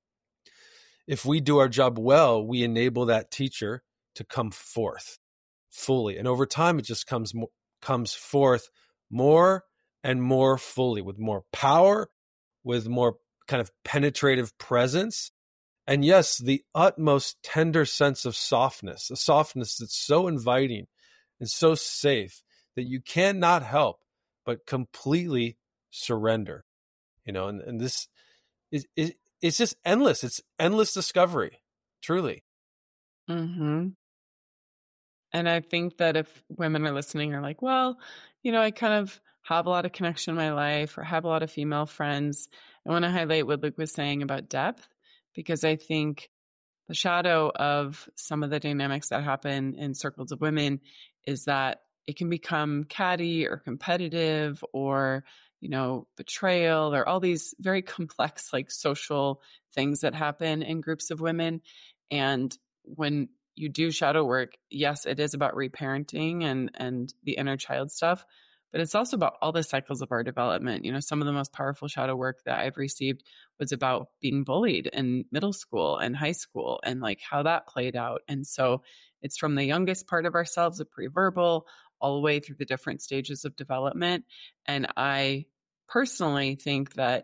If we do our job well, we enable that teacher to come forth. fully. And over time, it just comes forth more and more fully, with more power, with more kind of penetrative presence. And yes, the utmost tender sense of softness, a softness that's so inviting and so safe that you cannot help but completely surrender. And this it's just endless. It's endless discovery, truly. Mm-hmm. And I think that if women are listening are like, well, I kind of have a lot of connection in my life or have a lot of female friends, I want to highlight what Luke was saying about depth, because I think the shadow of some of the dynamics that happen in circles of women is that it can become catty or competitive or, betrayal or all these very complex, like social things that happen in groups of women. And when you do shadow work, yes, it is about reparenting and the inner child stuff, but it's also about all the cycles of our development. Some of the most powerful shadow work that I've received was about being bullied in middle school and high school and like how that played out. And so it's from the youngest part of ourselves, the pre-verbal, all the way through the different stages of development. And I personally think that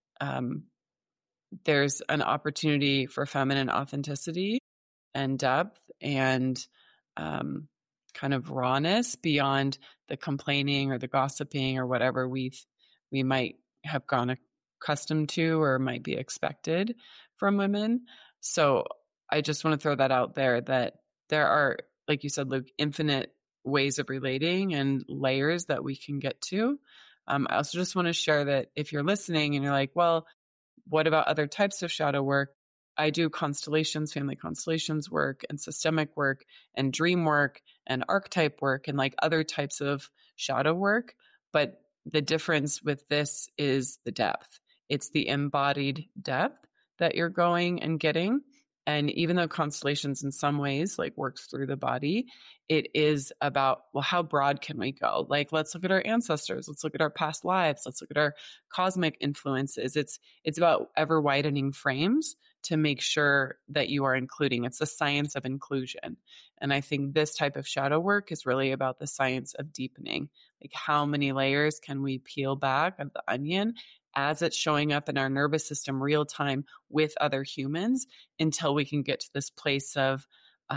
there's an opportunity for feminine authenticity and depth and kind of rawness beyond the complaining or the gossiping or whatever we might have gone accustomed to or might be expected from women. So I just want to throw that out there, that there are, like you said, Luke, infinite ways of relating and layers that we can get to. I also just want to share that if you're listening and you're like, well, what about other types of shadow work? I do constellations, family constellations work, and systemic work, and dream work, and archetype work, and like other types of shadow work. But the difference with this is the depth. It's the embodied depth that you're going and getting. And even though constellations in some ways like works through the body, it is about, well, how broad can we go? Like, let's look at our ancestors. Let's look at our past lives. Let's look at our cosmic influences. It's about ever widening frames to make sure that you are including. It's the science of inclusion. And I think this type of shadow work is really about the science of deepening. Like, how many layers can we peel back of the onion as it's showing up in our nervous system real time with other humans until we can get to this place of,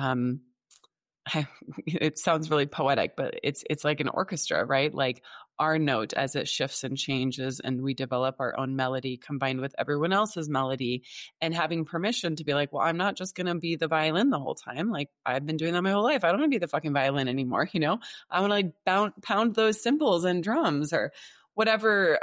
it sounds really poetic, but it's like an orchestra, right? Like our note as it shifts and changes and we develop our own melody combined with everyone else's melody, and having permission to be like, well, I'm not just going to be the violin the whole time. Like, I've been doing that my whole life. I don't want to be the fucking violin anymore. I want to like pound those cymbals and drums or whatever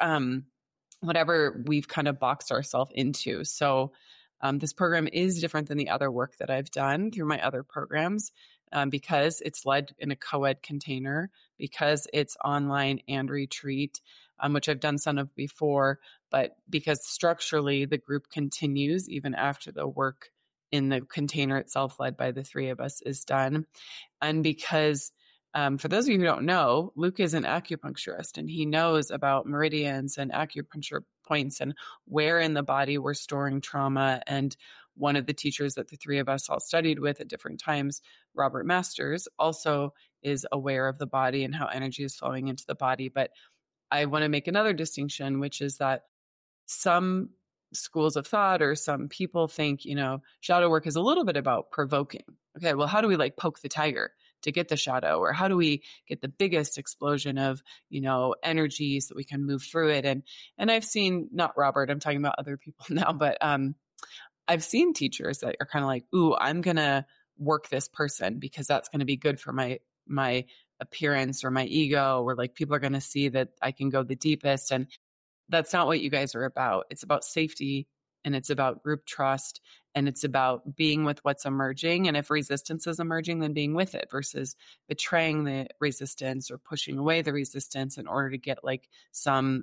we've kind of boxed ourselves into. So this program is different than the other work that I've done through my other programs, because it's led in a co-ed container, because it's online and retreat, which I've done some of before, but because structurally the group continues even after the work in the container itself led by the three of us is done. And because for those of you who don't know, Luke is an acupuncturist and he knows about meridians and acupuncture points and where in the body we're storing trauma. And one of the teachers that the three of us all studied with at different times, Robert Masters, also is aware of the body and how energy is flowing into the body. But I want to make another distinction, which is that some schools of thought or some people think, shadow work is a little bit about provoking. Okay, well, how do we like poke the tiger to get the shadow, or how do we get the biggest explosion of, energy so that we can move through it? And I've seen, not Robert, I'm talking about other people now, but I've seen teachers that are kind of like, ooh, I'm going to work this person because that's going to be good for my appearance or my ego, or like people are going to see that I can go the deepest. And that's not what you guys are about. It's about safety, and it's about group trust, and it's about being with what's emerging. And if resistance is emerging, then being with it versus betraying the resistance or pushing away the resistance in order to get like some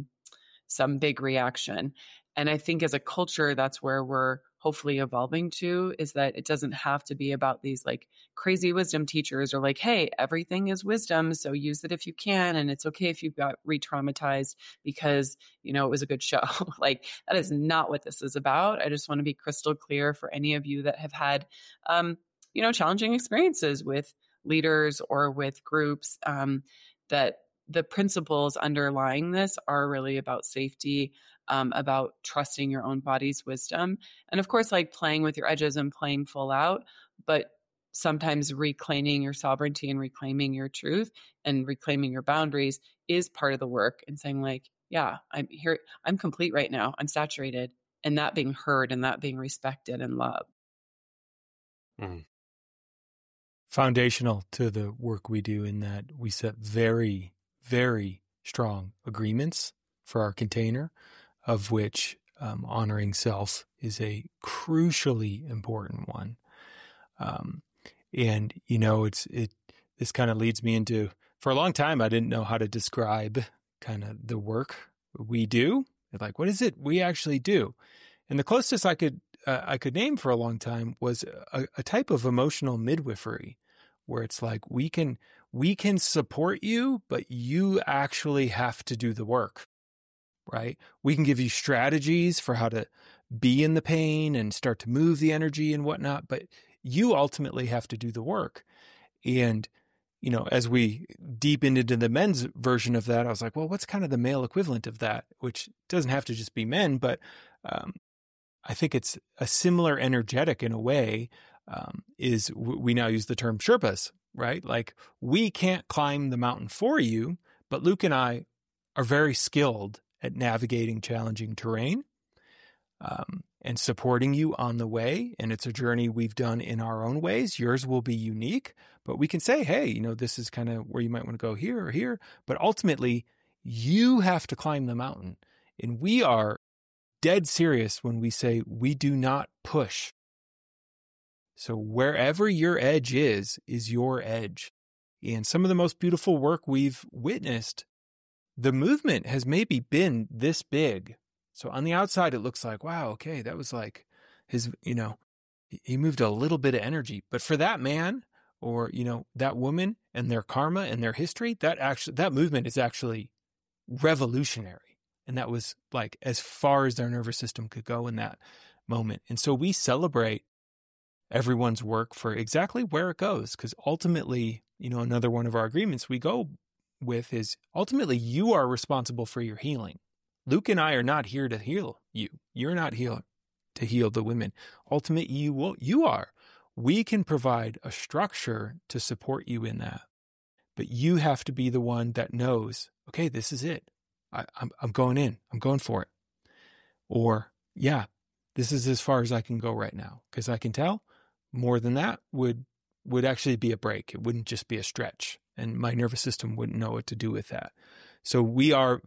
big reaction. And I think as a culture, that's where we're hopefully evolving to, is that it doesn't have to be about these like crazy wisdom teachers or like, hey, everything is wisdom, so use it if you can. And it's okay if you got re-traumatized because, it was a good show. Like, that is not what this is about. I just want to be crystal clear for any of you that have had, challenging experiences with leaders or with groups, that the principles underlying this are really about safety, about trusting your own body's wisdom. And of course, like playing with your edges and playing full out, but sometimes reclaiming your sovereignty and reclaiming your truth and reclaiming your boundaries is part of the work, and saying like, yeah, I'm here, I'm complete right now, I'm saturated, and that being heard and that being respected and loved. Foundational to the work we do in that we set very, very strong agreements for our container, of which honoring self is a crucially important one. And, this kind of leads me into, for a long time, I didn't know how to describe kind of the work we do. Like, what is it we actually do? And the closest I could name for a long time was a type of emotional midwifery, where it's like, we can support you, but you actually have to do the work, right? We can give you strategies for how to be in the pain and start to move the energy and whatnot, but you ultimately have to do the work. And, as we deepened into the men's version of that, I was like, well, what's kind of the male equivalent of that? Which doesn't have to just be men, but I think it's a similar energetic in a way, is we now use the term Sherpas, right? Like, we can't climb the mountain for you, but Luke and I are very skilled at navigating challenging terrain, and supporting you on the way. And it's a journey we've done in our own ways. Yours will be unique, but we can say, hey, this is kind of where you might want to go here or here. But ultimately, you have to climb the mountain. And we are dead serious when we say we do not push. So wherever your edge is your edge. And some of the most beautiful work we've witnessed, the movement has maybe been this big. So on the outside, it looks like, wow, okay, that was like his, he moved a little bit of energy. But for that man or, that woman and their karma and their history, that movement is actually revolutionary. And that was like as far as their nervous system could go in that moment. And so we celebrate everyone's work for exactly where it goes. Because ultimately, another one of our agreements we go with is ultimately you are responsible for your healing. Luke and I are not here to heal you. You're not here to heal the women. Ultimately, you are. We can provide a structure to support you in that. But you have to be the one that knows, okay, this is it. I'm going in. I'm going for it. Or, yeah, this is as far as I can go right now. Because I can tell more than that would actually be a break. It wouldn't just be a stretch. And my nervous system wouldn't know what to do with that. So we are,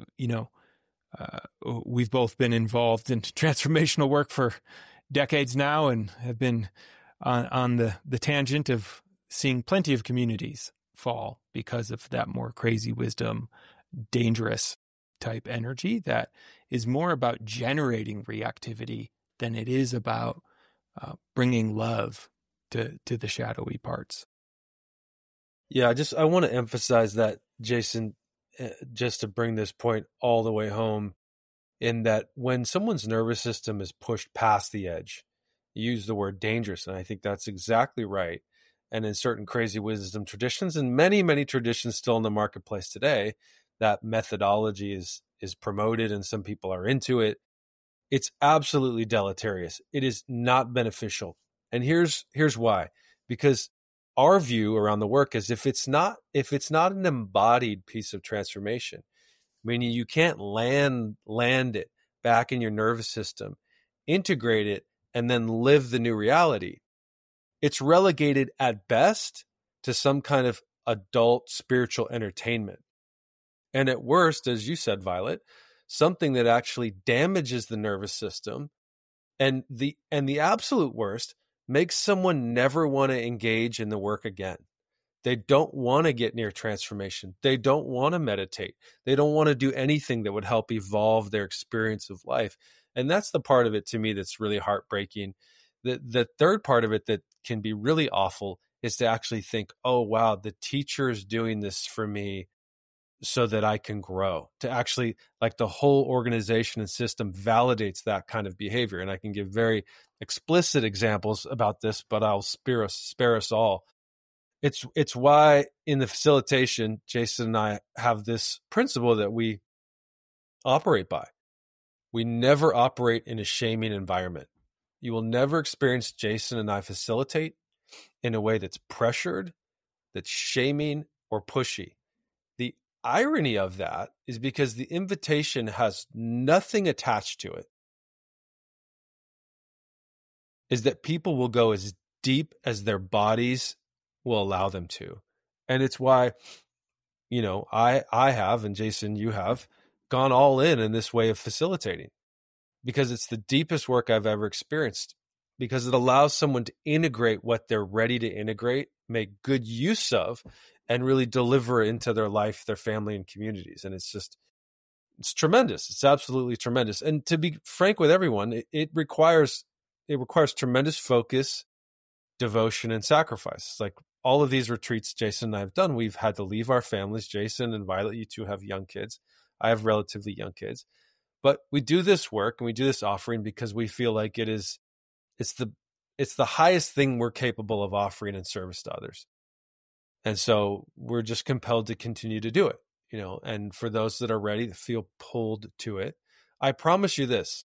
we've both been involved in transformational work for decades now and have been on the tangent of seeing plenty of communities fall because of that more crazy wisdom, dangerous type energy that is more about generating reactivity than it is about bringing love to the shadowy parts. Yeah, I want to emphasize that, Jason, just to bring this point all the way home, in that when someone's nervous system is pushed past the edge, you use the word dangerous, and I think that's exactly right. And in certain crazy wisdom traditions, and many, many traditions still in the marketplace today, that methodology is promoted and some people are into it. It's absolutely deleterious. It is not beneficial. And here's why. Because our view around the work is if it's not an embodied piece of transformation, meaning you can't land it back in your nervous system, integrate it, and then live the new reality, it's relegated at best to some kind of adult spiritual entertainment. And at worst, as you said, Violet, something that actually damages the nervous system, and the absolute worst, makes someone never want to engage in the work again. They don't want to get near transformation. They don't want to meditate. They don't want to do anything that would help evolve their experience of life. And that's the part of it to me that's really heartbreaking. The third part of it that can be really awful is to actually think, oh, wow, the teacher is doing this for me so that I can grow. To actually, like, the whole organization and system validates that kind of behavior. And I can give very explicit examples about this, but I'll spare us all. It's why in the facilitation, Jason and I have this principle that we operate by. We never operate in a shaming environment. You will never experience Jason and I facilitate in a way that's pressured, that's shaming, or pushy. The irony of that is because the invitation has nothing attached to it, is that people will go as deep as their bodies will allow them to. And it's why, I have, and Jason, you have gone all in this way of facilitating, because it's the deepest work I've ever experienced, because it allows someone to integrate what they're ready to integrate, make good use of, and really deliver into their life, their family, and communities. And it's tremendous. It's absolutely tremendous. And to be frank with everyone, it requires tremendous focus, devotion, and sacrifice. Like all of these retreats Jason and I have done, we've had to leave our families. Jason and Violet, you two have young kids. I have relatively young kids. But we do this work and we do this offering because we feel like it's the highest thing we're capable of offering in service to others. And so we're just compelled to continue to do it, and for those that are ready to feel pulled to it, I promise you this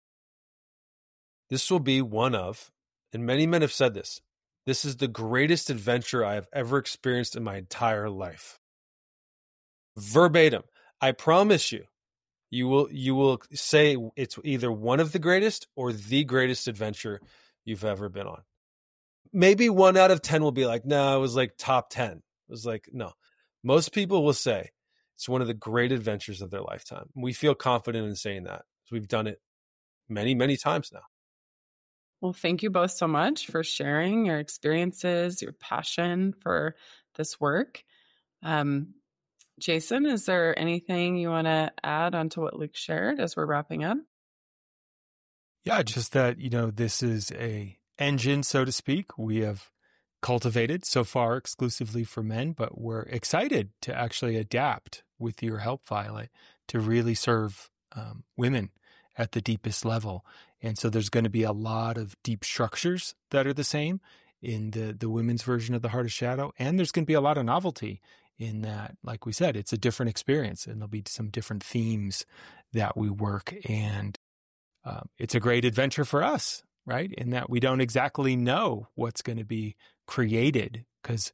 will be one of, and many men have said this is the greatest adventure I have ever experienced in my entire life. Verbatim. I promise you, you will say it's either one of the greatest or the greatest adventure you've ever been on. Maybe 1 out of 10 will be like, no, it was like top 10. It was like, no. Most people will say it's one of the great adventures of their lifetime. We feel confident in saying that. So we've done it many, many times now. Well, thank you both so much for sharing your experiences, your passion for this work. Jason, is there anything you want to add onto what Luke shared as we're wrapping up? Yeah, just that, this is a engine, so to speak, we have cultivated so far exclusively for men, but we're excited to actually adapt with your help, Violet, to really serve women at the deepest level. And so there's going to be a lot of deep structures that are the same in the women's version of the Heart of Shadow. And there's going to be a lot of novelty in that, like we said, it's a different experience and there'll be some different themes that we work. And it's a great adventure for us, right? In that we don't exactly know what's going to be created because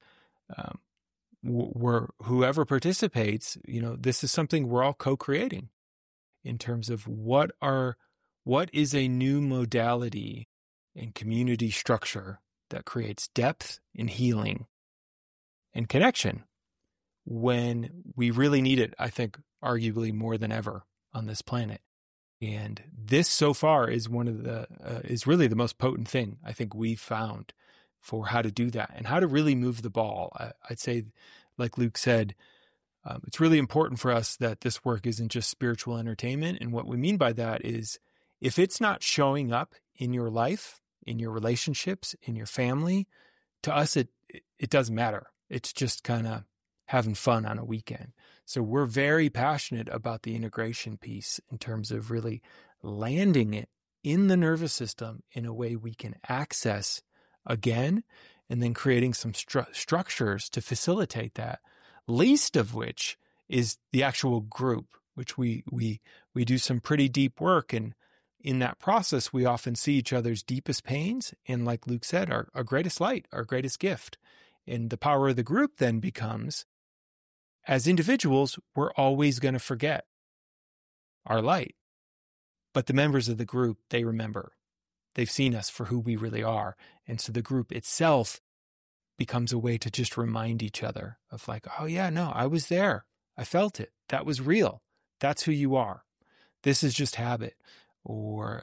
whoever participates, this is something we're all co-creating in terms of what is a new modality and community structure that creates depth and healing and connection when we really need it, I think, arguably more than ever on this planet. And this so far is is really the most potent thing I think we've found for how to do that and how to really move the ball. I'd say, like Luke said, it's really important for us that this work isn't just spiritual entertainment. And what we mean by that is if it's not showing up in your life, in your relationships, in your family, to us, it doesn't matter. It's just kind of having fun on a weekend. So we're very passionate about the integration piece in terms of really landing it in the nervous system in a way we can access again, and then creating some structures to facilitate that, least of which is the actual group, which we do some pretty deep work. And in that process, we often see each other's deepest pains. And like Luke said, our greatest light, our greatest gift. And the power of the group then becomes, as individuals, we're always going to forget our light. But the members of the group, they remember. They've seen us for who we really are. And so the group itself becomes a way to just remind each other of like, oh yeah, no, I was there. I felt it. That was real. That's who you are. This is just habit or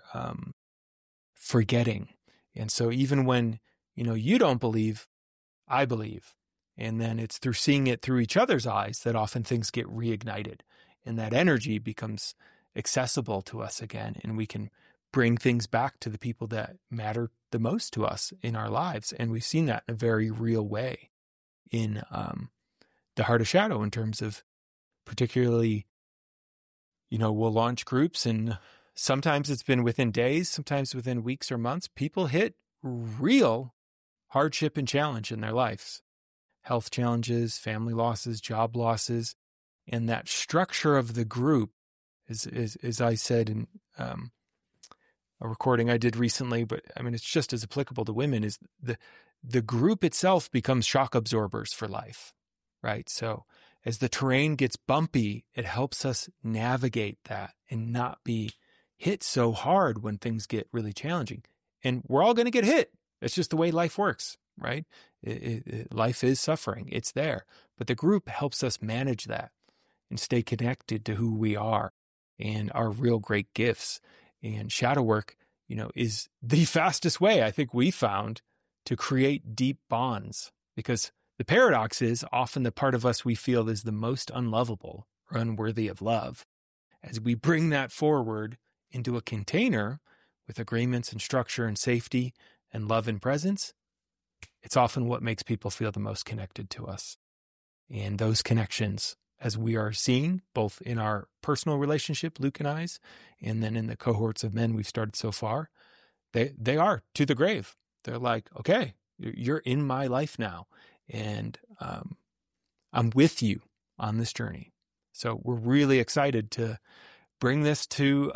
forgetting. And so even when, you don't believe, I believe. And then it's through seeing it through each other's eyes that often things get reignited and that energy becomes accessible to us again. And we can bring things back to the people that matter the most to us in our lives. And we've seen that in a very real way in the Heart of Shadow in terms of particularly, we'll launch groups and sometimes it's been within days, sometimes within weeks or months, people hit real hardship and challenge in their lives. health challenges, family losses, job losses. And that structure of the group, as I said in a recording I did recently, but I mean, it's just as applicable to women, is the group itself becomes shock absorbers for life, right? So as the terrain gets bumpy, it helps us navigate that and not be hit so hard when things get really challenging. And we're all going to get hit. It's just the way life works, right? Life is suffering. It's there. But the group helps us manage that and stay connected to who we are and our real great gifts. And shadow work, is the fastest way I think we found to create deep bonds, because the paradox is often the part of us we feel is the most unlovable or unworthy of love. As we bring that forward into a container with agreements and structure and safety and love and presence, it's often what makes people feel the most connected to us. And those connections, as we are seeing both in our personal relationship, Luke and I's, and then in the cohorts of men we've started so far, they are to the grave. They're like, okay, you're in my life now, and I'm with you on this journey. So we're really excited to bring this to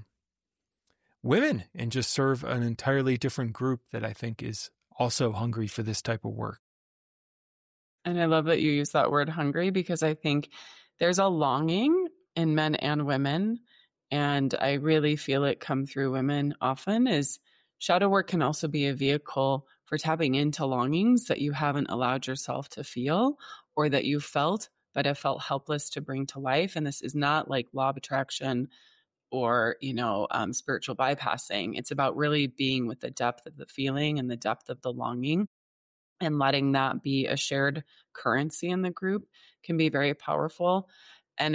women and just serve an entirely different group that I think is also hungry for this type of work. And I love that you use that word hungry, because I think there's a longing in men and women, and I really feel it come through women often, is shadow work can also be a vehicle for tapping into longings that you haven't allowed yourself to feel, or that you felt but have felt helpless to bring to life. And this is not like law of attraction or, spiritual bypassing. It's about really being with the depth of the feeling and the depth of the longing, and letting that be a shared currency in the group can be very powerful. And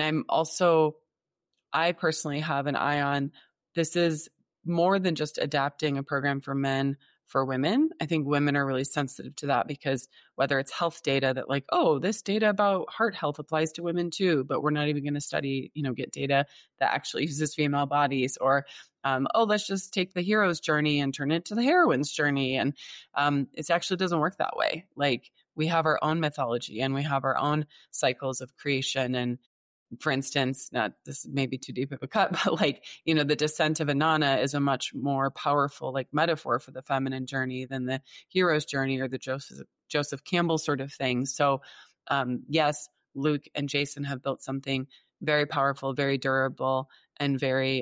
I personally have an eye on, this is more than just adapting a program for men for women. I think women are really sensitive to that, because whether it's health data that like, oh, this data about heart health applies to women too, but we're not even going to study, get data that actually uses female bodies, or, let's just take the hero's journey and turn it to the heroine's journey. And it actually doesn't work that way. Like, we have our own mythology and we have our own cycles of creation. And for instance, this may be too deep of a cut, but the descent of Inanna is a much more powerful metaphor for the feminine journey than the hero's journey or the Joseph Campbell sort of thing. So yes, Luke and Jason have built something very powerful, very durable, and very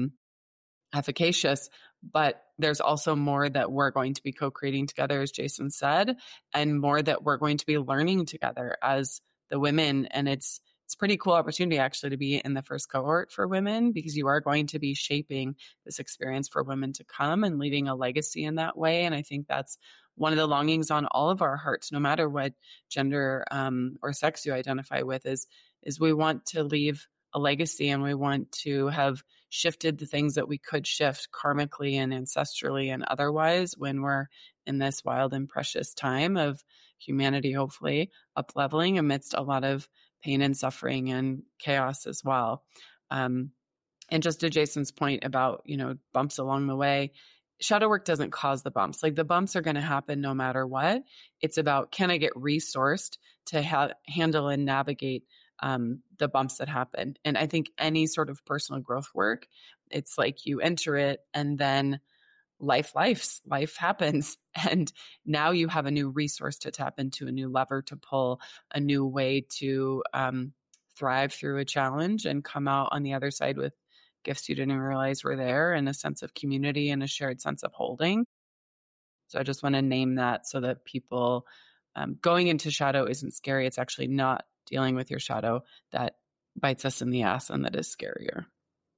efficacious. But there's also more that we're going to be co-creating together, as Jason said, and more that we're going to be learning together as the women. And it's a pretty cool opportunity actually to be in the first cohort for women, because you are going to be shaping this experience for women to come and leaving a legacy in that way. And I think that's one of the longings on all of our hearts, no matter what gender or sex you identify with, is we want to leave a legacy, and we want to have shifted the things that we could shift karmically and ancestrally and otherwise when we're in this wild and precious time of humanity, hopefully up-leveling amidst a lot of pain and suffering and chaos as well. And just to Jason's point about, bumps along the way, shadow work doesn't cause the bumps. The bumps are going to happen no matter what. It's about, can I get resourced to handle and navigate the bumps that happen? And I think any sort of personal growth work, it's like you enter it and then life happens. And now you have a new resource to tap into, a new lever to pull, a new way to thrive through a challenge and come out on the other side with gifts you didn't even realize were there, and a sense of community and a shared sense of holding. So I just want to name that so that people going into shadow isn't scary. It's actually not dealing with your shadow that bites us in the ass and that is scarier.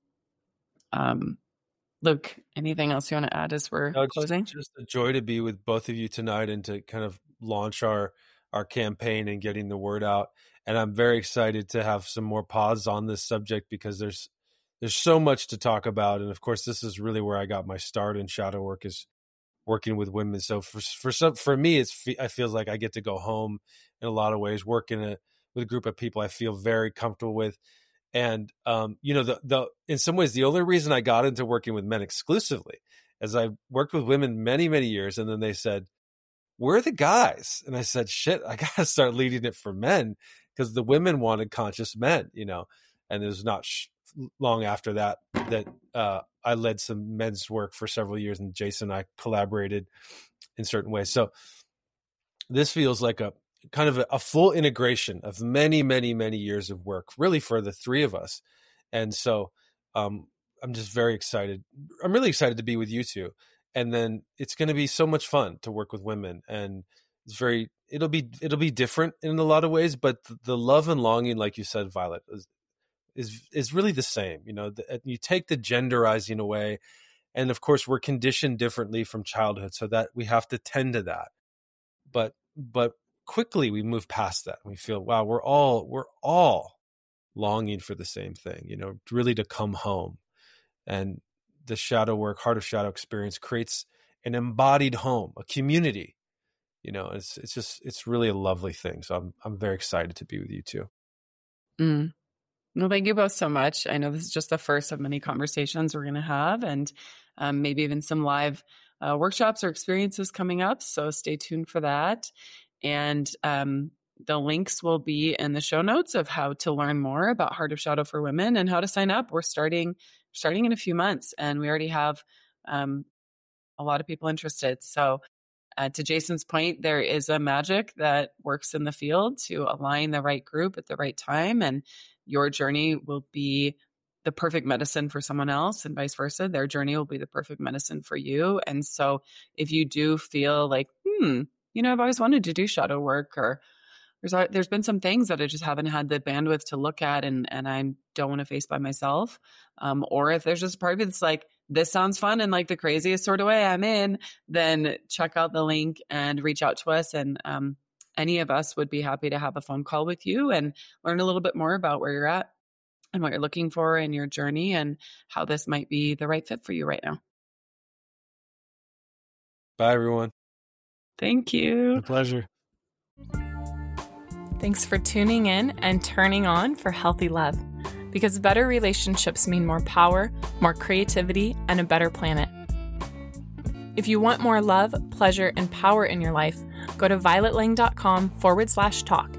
Luke, anything else you want to add as we're closing? Just a joy to be with both of you tonight and to kind of launch our campaign and getting the word out. And I'm very excited to have some more pods on this subject, because there's so much to talk about. And of course, this is really where I got my start in shadow work, is working with women. So for me, I feel like I get to go home in a lot of ways, working with a group of people I feel very comfortable with. And, in some ways, the only reason I got into working with men exclusively is I worked with women many, many years. And then they said, we're the guys. And I said, shit, I got to start leading it for men, because the women wanted conscious men, you know. And it was not long after that I led some men's work for several years, and Jason and I collaborated in certain ways. So this feels like a kind of a full integration of many, many, many years of work, really, for the three of us. And so I'm just very excited. I'm really excited to be with you two. And then it's going to be so much fun to work with women. And it'll be different in a lot of ways, but the love and longing, like you said, Violet, is really the same. You know, you take the genderizing away, and of course we're conditioned differently from childhood, so that we have to tend to that. But quickly we move past that, and we feel, wow, we're all longing for the same thing, you know, really to come home. And the shadow work, Heart of Shadow experience creates an embodied home, a community. You know, it's really a lovely thing. So I'm very excited to be with you too. Well, thank you both so much. I know this is just the first of many conversations we're going to have, and maybe even some live workshops or experiences coming up. So stay tuned for that. And the links will be in the show notes of how to learn more about Heart of Shadow for Women and how to sign up. We're starting in a few months, and we already have a lot of people interested. So to Jason's point, there is a magic that works in the field to align the right group at the right time, and your journey will be the perfect medicine for someone else, and vice versa. Their journey will be the perfect medicine for you. And so if you do feel like, you know, I've always wanted to do shadow work, or there's been some things that I just haven't had the bandwidth to look at, and I don't want to face by myself. Or if there's just a part of it that's like, this sounds fun in like the craziest sort of way, I'm in, then check out the link and reach out to us. And any of us would be happy to have a phone call with you and learn a little bit more about where you're at and what you're looking for in your journey and how this might be the right fit for you right now. Bye, everyone. Thank you. A pleasure. Thanks for tuning in and turning on for healthy love, because better relationships mean more power, more creativity, and a better planet. If you want more love, pleasure, and power in your life, go to violetlang.com/talk